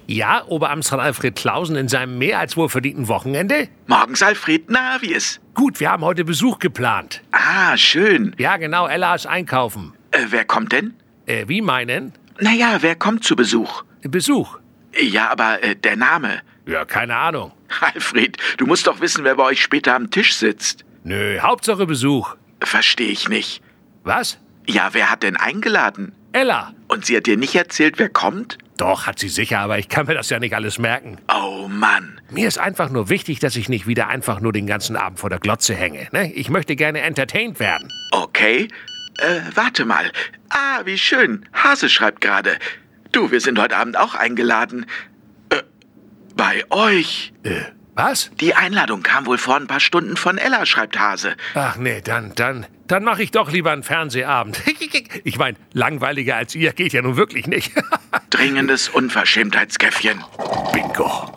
Ja, Oberamtsrat Alfred Clausen in seinem mehr als wohlverdienten Wochenende? Morgens, Alfred. Na, wie ist? Gut, wir haben heute Besuch geplant. Ah, schön. Ja, genau, Ella ist einkaufen. Wer kommt denn? Wie meinen? Naja, wer kommt zu Besuch? Besuch? Ja, aber der Name. Ja, keine Ahnung. Alfred, du musst doch wissen, wer bei euch später am Tisch sitzt. Nö, Hauptsache Besuch. Verstehe ich nicht. Was? Ja, wer hat denn eingeladen? Ella. Und sie hat dir nicht erzählt, wer kommt? Doch, hat sie sicher, aber ich kann mir das ja nicht alles merken. Oh Mann. Mir ist einfach nur wichtig, dass ich nicht wieder einfach nur den ganzen Abend vor der Glotze hänge. Ne? Ich möchte gerne entertained werden. Okay. Warte mal. Ah, wie schön. Hase schreibt gerade. Du, wir sind heute Abend auch eingeladen. Bei euch. Was? Die Einladung kam wohl vor ein paar Stunden von Ella, schreibt Hase. Ach nee, dann mache ich doch lieber einen Fernsehabend. Ich meine, langweiliger als ihr geht ja nun wirklich nicht. Dringendes Unverschämtheitskäffchen. Bingo.